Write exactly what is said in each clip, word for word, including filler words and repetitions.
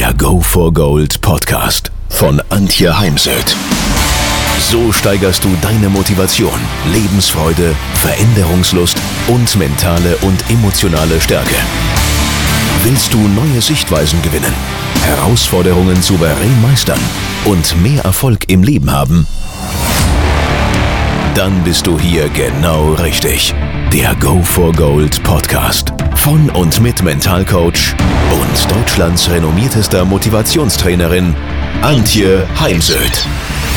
der Go for Gold Podcast von Antje Heimsöth. So steigerst du deine Motivation, Lebensfreude, Veränderungslust und mentale und emotionale Stärke. Willst du neue Sichtweisen gewinnen, Herausforderungen souverän meistern und mehr Erfolg im Leben haben? Dann bist du hier genau richtig. Der Go for Gold Podcast von und mit Mentalcoach und Deutschlands renommiertester Motivationstrainerin Antje Heimsöth.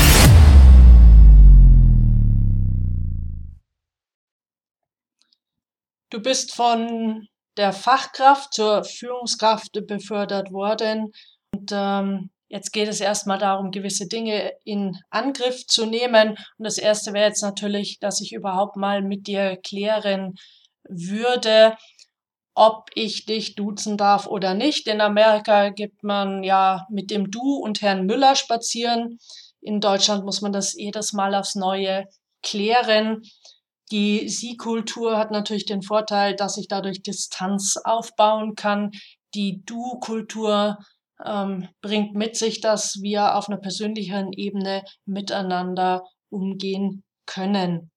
Du bist von der Fachkraft zur Führungskraft befördert worden und ähm, jetzt geht es erstmal darum, gewisse Dinge in Angriff zu nehmen. Und das erste wäre jetzt natürlich, dass ich überhaupt mal mit dir klären würde, ob ich dich duzen darf oder nicht. In Amerika gibt man ja mit dem Du und Herrn Müller spazieren. In Deutschland muss man das jedes Mal aufs Neue klären. Die Sie-Kultur hat natürlich den Vorteil, dass ich dadurch Distanz aufbauen kann. Die Du-Kultur ähm, bringt mit sich, dass wir auf einer persönlicheren Ebene miteinander umgehen können.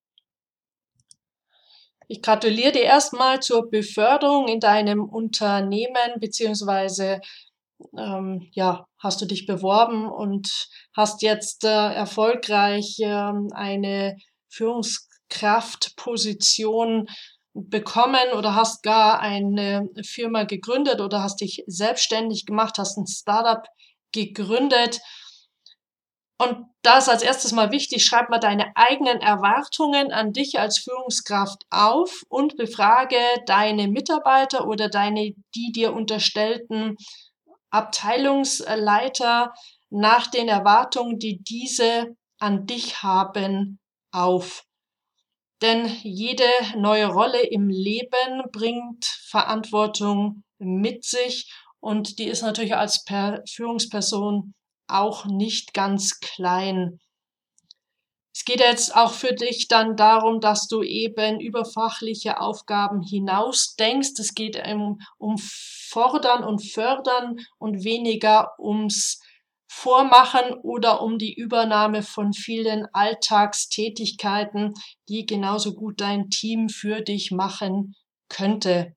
Ich gratuliere dir erstmal zur Beförderung in deinem Unternehmen, beziehungsweise ähm, ja, hast du dich beworben und hast jetzt äh, erfolgreich ähm, eine Führungskraftposition bekommen oder hast gar eine Firma gegründet oder hast dich selbstständig gemacht, hast ein Startup gegründet. Und da ist als erstes mal wichtig, schreib mal deine eigenen Erwartungen an dich als Führungskraft auf und befrage deine Mitarbeiter oder deine, die dir unterstellten Abteilungsleiter nach den Erwartungen, die diese an dich haben, auf. Denn jede neue Rolle im Leben bringt Verantwortung mit sich und die ist natürlich als per Führungsperson auch nicht ganz klein. Es geht jetzt auch für dich dann darum, dass du eben über fachliche Aufgaben hinaus denkst. Es geht um, um Fordern und Fördern und weniger ums Vormachen oder um die Übernahme von vielen Alltagstätigkeiten, die genauso gut dein Team für dich machen könnte.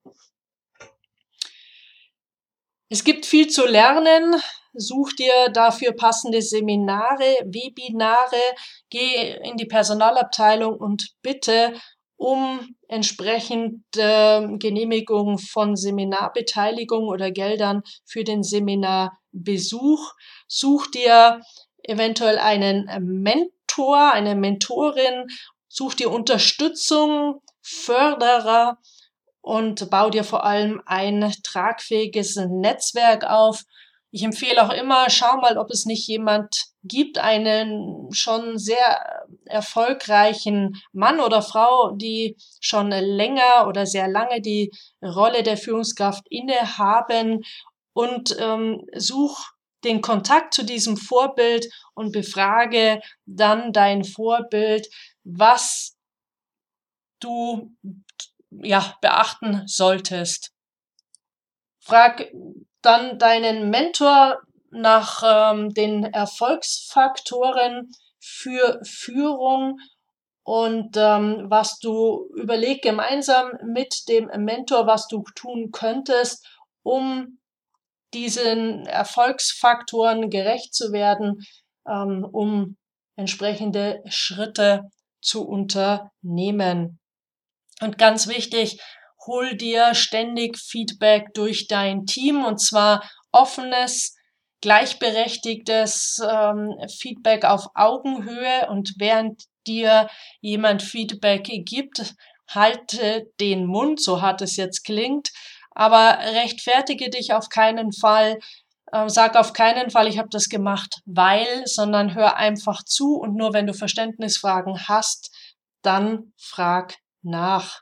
Es gibt viel zu lernen. Such dir dafür passende Seminare, Webinare, geh in die Personalabteilung und bitte um entsprechend äh, Genehmigung von Seminarbeteiligung oder Geldern für den Seminarbesuch. Such dir eventuell einen Mentor, eine Mentorin, such dir Unterstützung, Förderer und bau dir vor allem ein tragfähiges Netzwerk auf. Ich empfehle auch immer, schau mal, ob es nicht jemand gibt, einen schon sehr erfolgreichen Mann oder Frau, die schon länger oder sehr lange die Rolle der Führungskraft innehaben und ähm, such den Kontakt zu diesem Vorbild und befrage dann dein Vorbild, was du ja, beachten solltest. Frag dann deinen Mentor nach ähm, den Erfolgsfaktoren für Führung und ähm, was du überleg gemeinsam mit dem Mentor, was du tun könntest, um diesen Erfolgsfaktoren gerecht zu werden, ähm, um entsprechende Schritte zu unternehmen. Und ganz wichtig, hol dir ständig Feedback durch dein Team und zwar offenes, gleichberechtigtes ähm, Feedback auf Augenhöhe und während dir jemand Feedback gibt, halte den Mund, so hart es jetzt klingt, aber rechtfertige dich auf keinen Fall, äh, sag auf keinen Fall, ich habe das gemacht, weil, sondern hör einfach zu und nur wenn du Verständnisfragen hast, dann frag nach.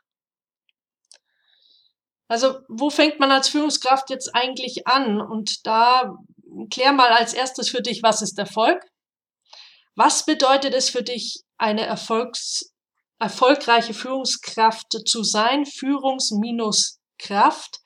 Also, wo fängt man als Führungskraft jetzt eigentlich an? Und da klär mal als erstes für dich, was ist Erfolg? Was bedeutet es für dich, eine Erfolgs erfolgreiche Führungskraft zu sein? Führungs minus Kraft.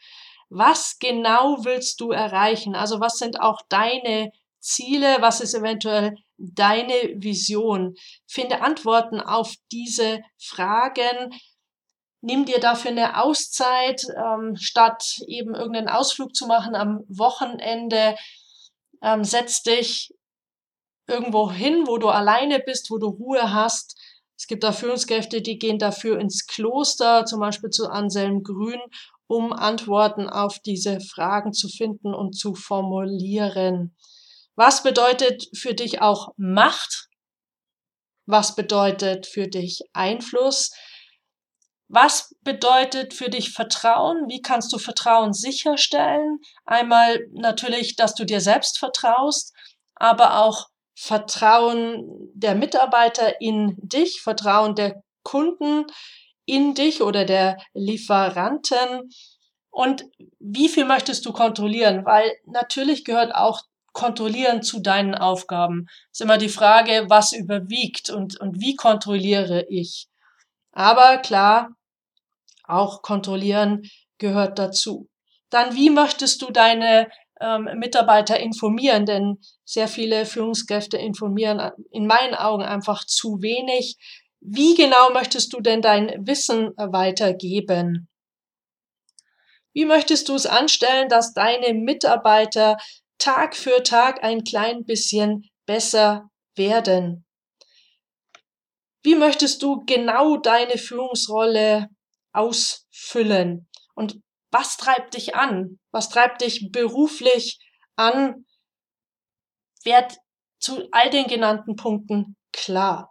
Was genau willst du erreichen? Also was sind auch deine Ziele? Was ist eventuell deine Vision? Finde Antworten auf diese Fragen. Nimm dir dafür eine Auszeit, ähm, statt eben irgendeinen Ausflug zu machen am Wochenende. Ähm, setz dich irgendwo hin, wo du alleine bist, wo du Ruhe hast. Es gibt da Führungskräfte, die gehen dafür ins Kloster, zum Beispiel zu Anselm Grün, um Antworten auf diese Fragen zu finden und zu formulieren. Was bedeutet für dich auch Macht? Was bedeutet für dich Einfluss? Was bedeutet für dich Vertrauen? Wie kannst du Vertrauen sicherstellen? Einmal natürlich, dass du dir selbst vertraust, aber auch Vertrauen der Mitarbeiter in dich, Vertrauen der Kunden in dich oder der Lieferanten. Und wie viel möchtest du kontrollieren? Weil natürlich gehört auch Kontrollieren zu deinen Aufgaben. Ist immer die Frage, was überwiegt und, und wie kontrolliere ich? Aber klar, auch kontrollieren gehört dazu. Dann, wie möchtest du deine ähm, Mitarbeiter informieren? Denn sehr viele Führungskräfte informieren in meinen Augen einfach zu wenig. Wie genau möchtest du denn dein Wissen weitergeben? Wie möchtest du es anstellen, dass deine Mitarbeiter Tag für Tag ein klein bisschen besser werden? Wie möchtest du genau deine Führungsrolle ausfüllen? Und was treibt dich an? Was treibt dich beruflich an? Werd zu all den genannten Punkten klar.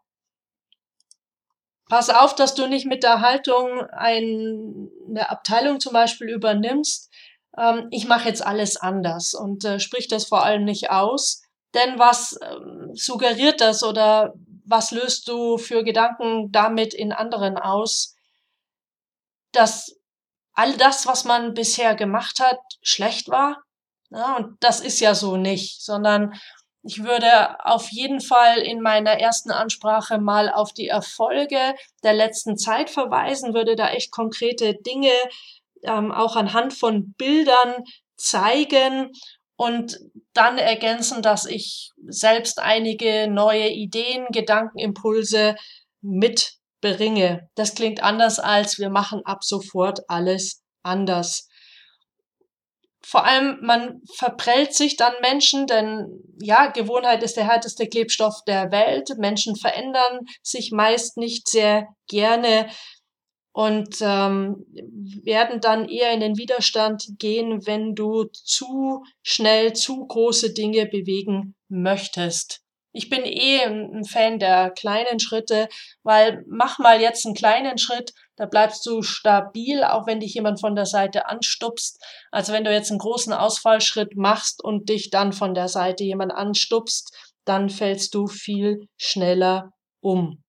Pass auf, dass du nicht mit der Haltung ein, eine Abteilung zum Beispiel übernimmst. Ähm, ich mache jetzt alles anders und äh, sprich das vor allem nicht aus. Denn was ähm, suggeriert das oder was löst du für Gedanken damit in anderen aus? Dass all das, was man bisher gemacht hat, schlecht war? Ja, und das ist ja so nicht, sondern ich würde auf jeden Fall in meiner ersten Ansprache mal auf die Erfolge der letzten Zeit verweisen, würde da echt konkrete Dinge ähm, auch anhand von Bildern zeigen und dann ergänzen, dass ich selbst einige neue Ideen, Gedankenimpulse mitbringe. Das klingt anders als wir machen ab sofort alles anders. Vor allem, man verprellt sich dann Menschen, denn ja, Gewohnheit ist der härteste Klebstoff der Welt. Menschen verändern sich meist nicht sehr gerne und ähm, werden dann eher in den Widerstand gehen, wenn du zu schnell zu große Dinge bewegen möchtest. Ich bin eh ein Fan der kleinen Schritte, weil mach mal jetzt einen kleinen Schritt, da bleibst du stabil, auch wenn dich jemand von der Seite anstupst. Also wenn du jetzt einen großen Ausfallschritt machst und dich dann von der Seite jemand anstupst, dann fällst du viel schneller um.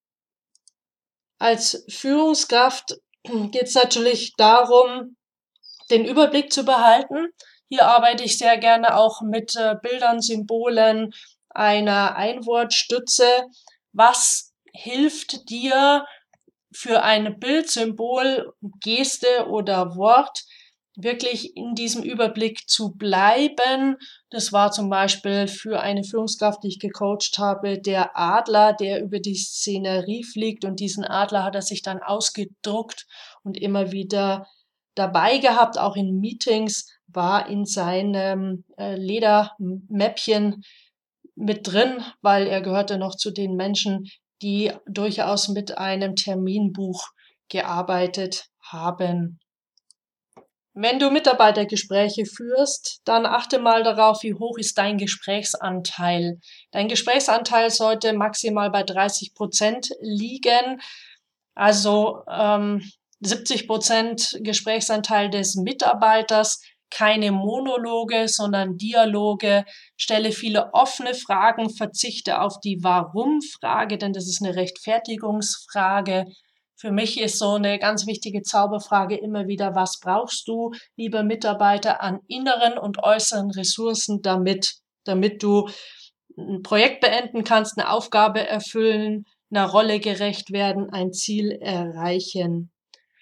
Als Führungskraft geht es natürlich darum, den Überblick zu behalten. Hier arbeite ich sehr gerne auch mit äh, Bildern, Symbolen, einer Einwortstütze. Was hilft dir für ein Bild, Symbol, Geste oder Wort wirklich in diesem Überblick zu bleiben? Das war zum Beispiel für eine Führungskraft, die ich gecoacht habe, der Adler, der über die Szenerie fliegt, und diesen Adler hat er sich dann ausgedruckt und immer wieder dabei gehabt, auch in Meetings, war in seinem äh, Ledermäppchen mit drin, weil er gehörte noch zu den Menschen, die durchaus mit einem Terminbuch gearbeitet haben. Wenn du Mitarbeitergespräche führst, dann achte mal darauf, wie hoch ist dein Gesprächsanteil. Dein Gesprächsanteil sollte maximal bei dreißig Prozent liegen, also ähm, siebzig Prozent Gesprächsanteil des Mitarbeiters, keine Monologe, sondern Dialoge. Stelle viele offene Fragen, verzichte auf die Warum-Frage, denn das ist eine Rechtfertigungsfrage. Für mich ist so eine ganz wichtige Zauberfrage immer wieder: Was brauchst du, lieber Mitarbeiter, an inneren und äußeren Ressourcen, damit, damit du ein Projekt beenden kannst, eine Aufgabe erfüllen, einer Rolle gerecht werden, ein Ziel erreichen?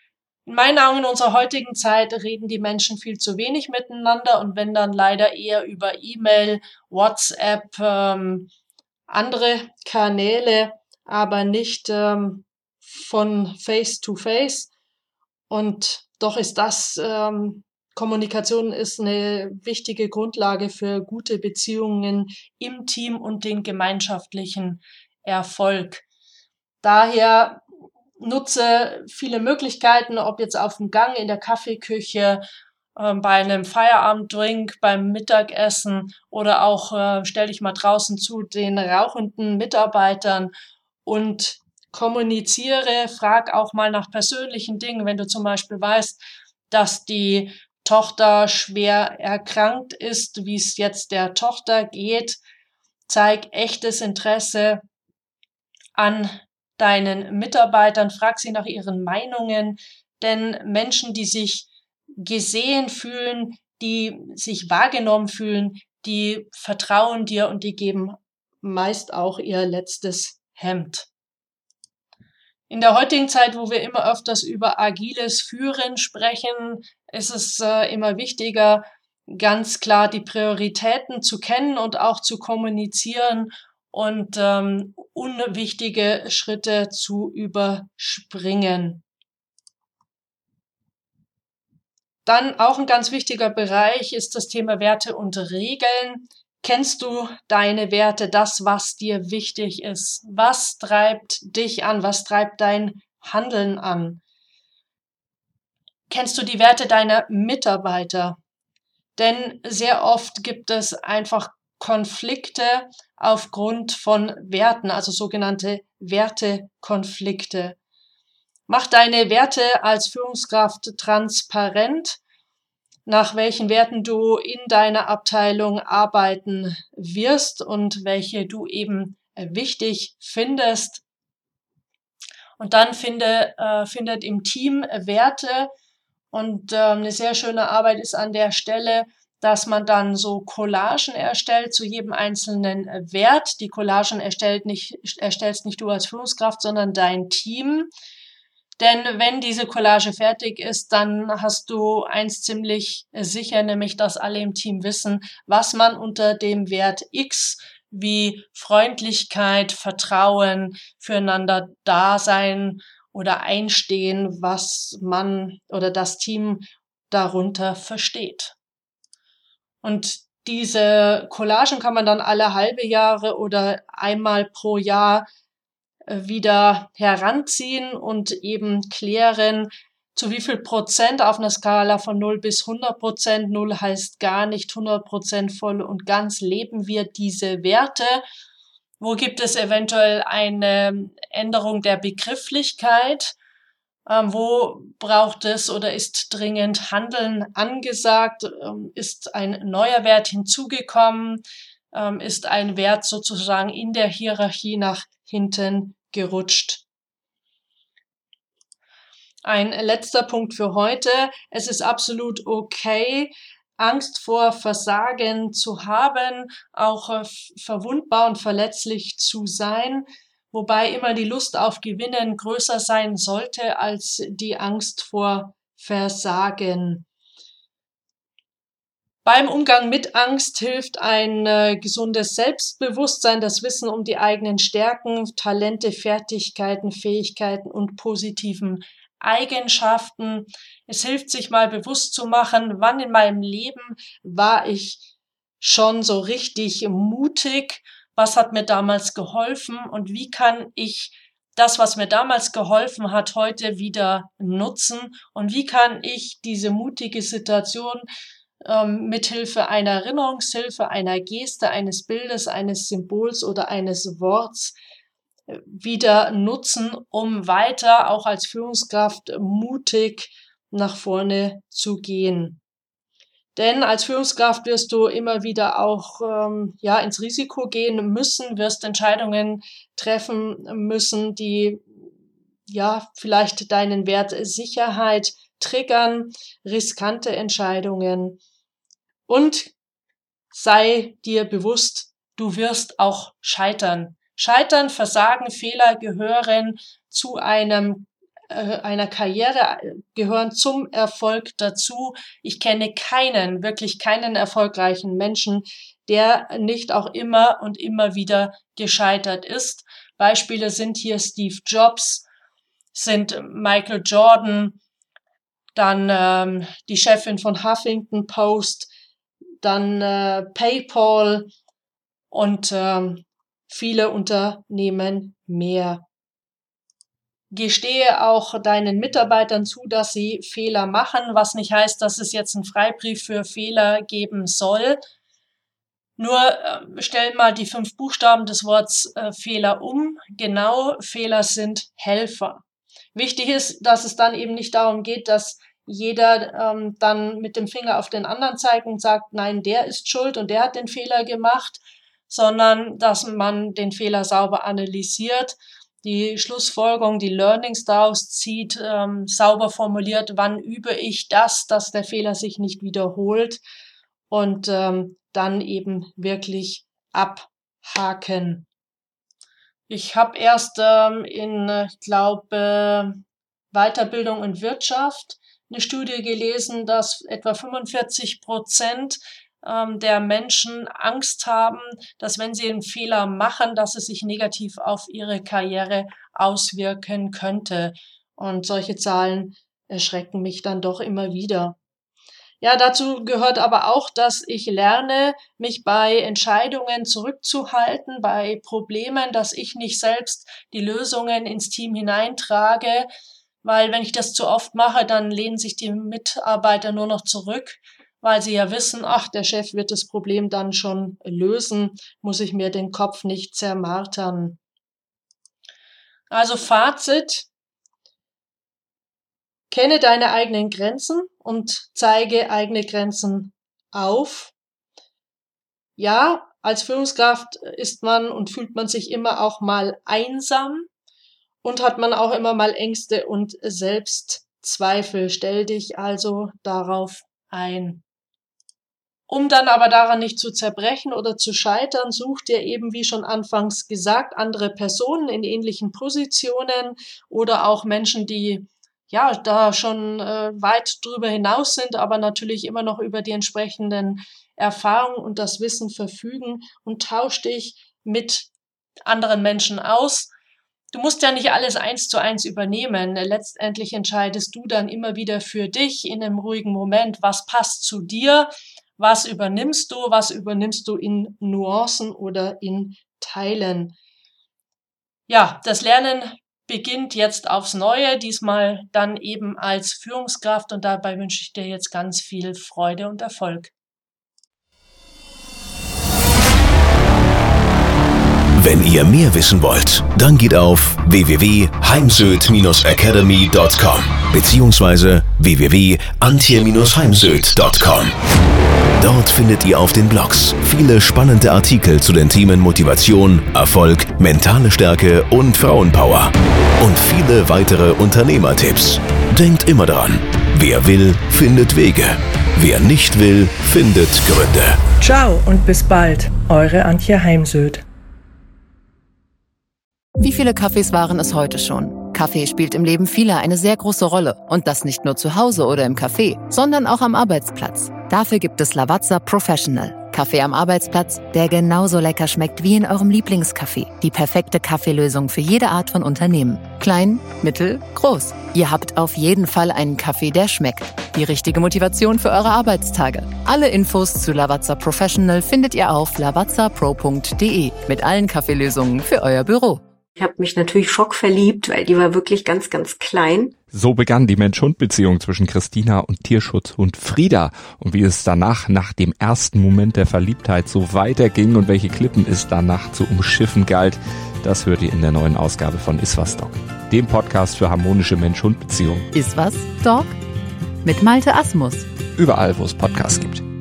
In meinen Augen in unserer heutigen Zeit reden die Menschen viel zu wenig miteinander und wenn dann leider eher über E-Mail, WhatsApp, ähm, andere Kanäle, aber nicht ähm, von Face to Face. Und doch ist das, ähm, Kommunikation ist eine wichtige Grundlage für gute Beziehungen im Team und den gemeinschaftlichen Erfolg. Daher nutze viele Möglichkeiten, ob jetzt auf dem Gang, in der Kaffeeküche, ähm, bei einem Feierabenddrink, beim Mittagessen oder auch äh, stell dich mal draußen zu den rauchenden Mitarbeitern und kommuniziere, frag auch mal nach persönlichen Dingen, wenn du zum Beispiel weißt, dass die Tochter schwer erkrankt ist, wie es jetzt der Tochter geht, zeig echtes Interesse an deinen Mitarbeitern, frag sie nach ihren Meinungen, denn Menschen, die sich gesehen fühlen, die sich wahrgenommen fühlen, die vertrauen dir und die geben meist auch ihr letztes Hemd. In der heutigen Zeit, wo wir immer öfters über agiles Führen sprechen, ist es äh, immer wichtiger, ganz klar die Prioritäten zu kennen und auch zu kommunizieren und ähm, unwichtige Schritte zu überspringen. Dann auch ein ganz wichtiger Bereich ist das Thema Werte und Regeln. Kennst du deine Werte, das, was dir wichtig ist? Was treibt dich an? Was treibt dein Handeln an? Kennst du die Werte deiner Mitarbeiter? Denn sehr oft gibt es einfach Konflikte aufgrund von Werten, also sogenannte Wertekonflikte. Mach deine Werte als Führungskraft transparent, nach welchen Werten du in deiner Abteilung arbeiten wirst und welche du eben wichtig findest. Und dann finde, äh, findet im Team Werte. Und ähm, eine sehr schöne Arbeit ist an der Stelle, dass man dann so Collagen erstellt zu jedem einzelnen Wert. Die Collagen erstellt nicht, erstellst nicht du als Führungskraft, sondern dein Team. Denn wenn diese Collage fertig ist, dann hast du eins ziemlich sicher, nämlich dass alle im Team wissen, was man unter dem Wert X wie Freundlichkeit, Vertrauen, füreinander Dasein oder Einstehen, was man oder das Team darunter versteht. Und diese Collagen kann man dann alle halbe Jahre oder einmal pro Jahr wieder heranziehen und eben klären, zu wie viel Prozent auf einer Skala von null bis hundert Prozent. null heißt gar nicht, hundert Prozent voll und ganz leben wir diese Werte. Wo gibt es eventuell eine Änderung der Begrifflichkeit? Ähm, wo braucht es oder ist dringend Handeln angesagt? Ähm, ist ein neuer Wert hinzugekommen? Ähm, ist ein Wert sozusagen in der Hierarchie nach hinten gerutscht? Ein letzter Punkt für heute. Es ist absolut okay, Angst vor Versagen zu haben, auch äh, verwundbar und verletzlich zu sein, wobei immer die Lust auf Gewinnen größer sein sollte als die Angst vor Versagen. Beim Umgang mit Angst hilft ein äh, gesundes Selbstbewusstsein, das Wissen um die eigenen Stärken, Talente, Fertigkeiten, Fähigkeiten und positiven Eigenschaften. Es hilft, sich mal bewusst zu machen, wann in meinem Leben war ich schon so richtig mutig, was hat mir damals geholfen und wie kann ich das, was mir damals geholfen hat, heute wieder nutzen und wie kann ich diese mutige Situation ähm, mithilfe einer Erinnerungshilfe, einer Geste, eines Bildes, eines Symbols oder eines Worts äh, wieder nutzen, um weiter auch als Führungskraft mutig nach vorne zu gehen. Denn als Führungskraft wirst du immer wieder auch ähm, ja ins Risiko gehen müssen, wirst Entscheidungen treffen müssen, die ja vielleicht deinen Wert Sicherheit triggern, riskante Entscheidungen. Und sei dir bewusst, du wirst auch scheitern. Scheitern, Versagen, Fehler gehören zu einem einer Karriere gehören zum Erfolg dazu. Ich kenne keinen, wirklich keinen erfolgreichen Menschen, der nicht auch immer und immer wieder gescheitert ist. Beispiele sind hier Steve Jobs, sind Michael Jordan, dann ähm, die Chefin von Huffington Post, dann äh, PayPal und ähm, viele Unternehmen mehr. Gestehe auch deinen Mitarbeitern zu, dass sie Fehler machen, was nicht heißt, dass es jetzt einen Freibrief für Fehler geben soll. Nur äh, stell mal die fünf Buchstaben des Wortes äh, Fehler um. Genau, Fehler sind Helfer. Wichtig ist, dass es dann eben nicht darum geht, dass jeder ähm, dann mit dem Finger auf den anderen zeigt und sagt, nein, der ist schuld und der hat den Fehler gemacht, sondern dass man den Fehler sauber analysiert, die Schlussfolgerung, die Learnings daraus zieht, ähm, sauber formuliert, wann übe ich das, dass der Fehler sich nicht wiederholt und ähm, dann eben wirklich abhaken. Ich habe erst ähm, in, ich glaube, Weiterbildung und Wirtschaft eine Studie gelesen, dass etwa fünfundvierzig Prozent der Menschen Angst haben, dass wenn sie einen Fehler machen, dass es sich negativ auf ihre Karriere auswirken könnte. Und solche Zahlen erschrecken mich dann doch immer wieder. Ja, dazu gehört aber auch, dass ich lerne, mich bei Entscheidungen zurückzuhalten, bei Problemen, dass ich nicht selbst die Lösungen ins Team hineintrage, weil wenn ich das zu oft mache, dann lehnen sich die Mitarbeiter nur noch zurück, weil sie ja wissen, ach, der Chef wird das Problem dann schon lösen, muss ich mir den Kopf nicht zermartern. Also Fazit: Kenne deine eigenen Grenzen und zeige eigene Grenzen auf. Ja, als Führungskraft ist man und fühlt man sich immer auch mal einsam und hat man auch immer mal Ängste und Selbstzweifel. Stell dich also darauf ein. Um dann aber daran nicht zu zerbrechen oder zu scheitern, such dir eben, wie schon anfangs gesagt, andere Personen in ähnlichen Positionen oder auch Menschen, die ja da schon äh, weit drüber hinaus sind, aber natürlich immer noch über die entsprechenden Erfahrungen und das Wissen verfügen, und tausch dich mit anderen Menschen aus. Du musst ja nicht alles eins zu eins übernehmen. Letztendlich entscheidest du dann immer wieder für dich in einem ruhigen Moment, was passt zu dir. Was übernimmst du? Was übernimmst du in Nuancen oder in Teilen? Ja, das Lernen beginnt jetzt aufs Neue, diesmal dann eben als Führungskraft, und dabei wünsche ich dir jetzt ganz viel Freude und Erfolg. Wenn ihr mehr wissen wollt, dann geht auf w w w punkt heimsöd Bindestrich academy punkt com beziehungsweise w w w punkt antje Bindestrich heimsöd punkt com. Dort findet ihr auf den Blogs viele spannende Artikel zu den Themen Motivation, Erfolg, mentale Stärke und Frauenpower. Und viele weitere Unternehmertipps. Denkt immer dran, wer will, findet Wege. Wer nicht will, findet Gründe. Ciao und bis bald, eure Antje Heimsöd. Wie viele Kaffees waren es heute schon? Kaffee spielt im Leben vieler eine sehr große Rolle. Und das nicht nur zu Hause oder im Café, sondern auch am Arbeitsplatz. Dafür gibt es Lavazza Professional. Kaffee am Arbeitsplatz, der genauso lecker schmeckt wie in eurem Lieblingscafé. Die perfekte Kaffeelösung für jede Art von Unternehmen. Klein, mittel, groß. Ihr habt auf jeden Fall einen Kaffee, der schmeckt. Die richtige Motivation für eure Arbeitstage. Alle Infos zu Lavazza Professional findet ihr auf lavazza pro punkt de mit allen Kaffeelösungen für euer Büro. Ich habe mich natürlich schockverliebt, weil die war wirklich ganz, ganz klein. So begann die Mensch-Hund-Beziehung zwischen Christina und Tierschutzhund Frieda. Und wie es danach, nach dem ersten Moment der Verliebtheit, so weiterging und welche Klippen es danach zu umschiffen galt, das hört ihr in der neuen Ausgabe von Iswas Dog, dem Podcast für harmonische Mensch-Hund-Beziehungen. Iswas Dog? Mit Malte Asmus. Überall, wo es Podcasts gibt.